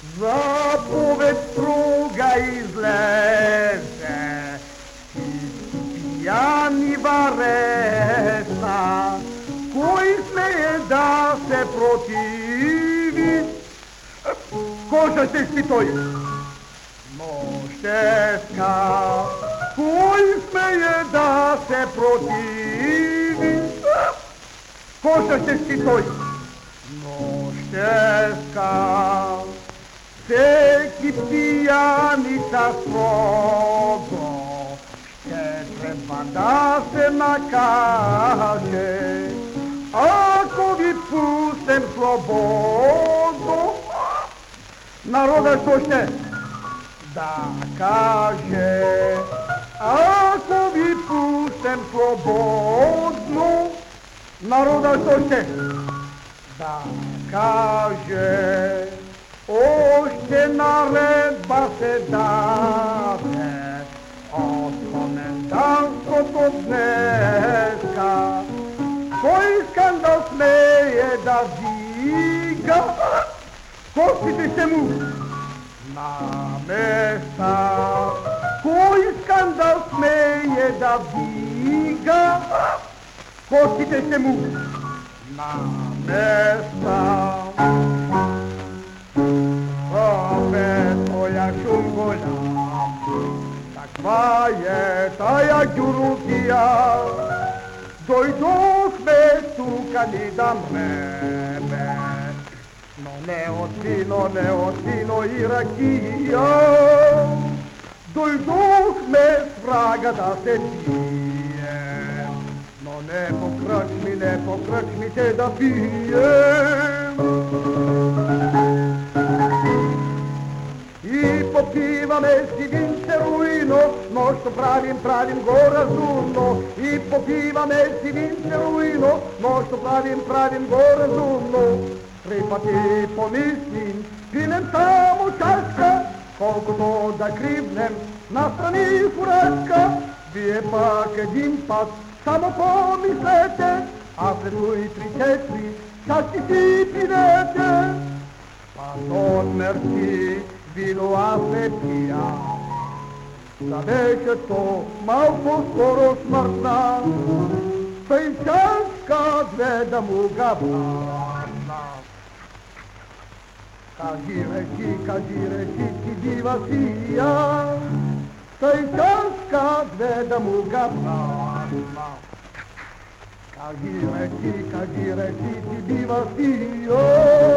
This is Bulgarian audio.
Заповед друга излезе и пияни вареса, кой смее да се противи? Кой ще спи той? Нощеска, кой смее да се противи? Кой ще спи той? Нощеска, всеки пияница строго ще трябва да се накаже, ако ви пустим свободно. Народът що ще да каже, ако ви пустим свободно. Народът що ще да каже, още наредба се даде от комендантското днеска. Кой скандал смее да вига костите се му на места? Кой скандал смее да вига костите се му на места? Абе, тоя шум голям, каква е тая гюротия? Дойдохме тука ни да мреме, но не от вино и ракия. Дойдохме с врага да се бие, но не по кръчмите да пием. И попиваме си винце руино, нощо правим го разумно. И попиваме си винце руино, нощо правим го разумно. 3 пъти помислим, пинем само чашка, колкото да кривнем настрани фуражка. Вие пак един път само помислете, а след 3-4 чашки си пинете. Пардон, мерси, вино аз не пия, да беше то малко скоро смъртна, тъй чашка 2 да му гавна. Кажи речи, ти дива сия, тъй чашка 2 да му гавна. Кажи речи, ти дива сия.